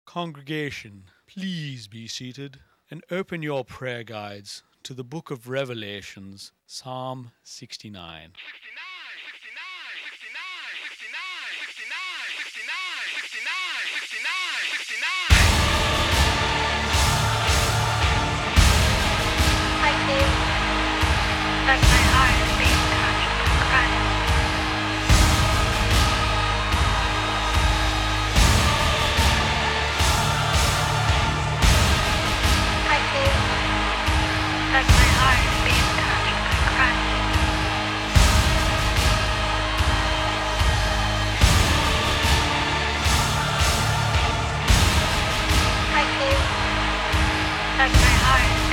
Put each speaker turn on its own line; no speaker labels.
Congregation, please be seated and open your prayer guides to the book of Revelations, Psalm 69.
I feel like my heart is being touched by Christ. I feel like my heart is being touched by Christ. I feel like my heart is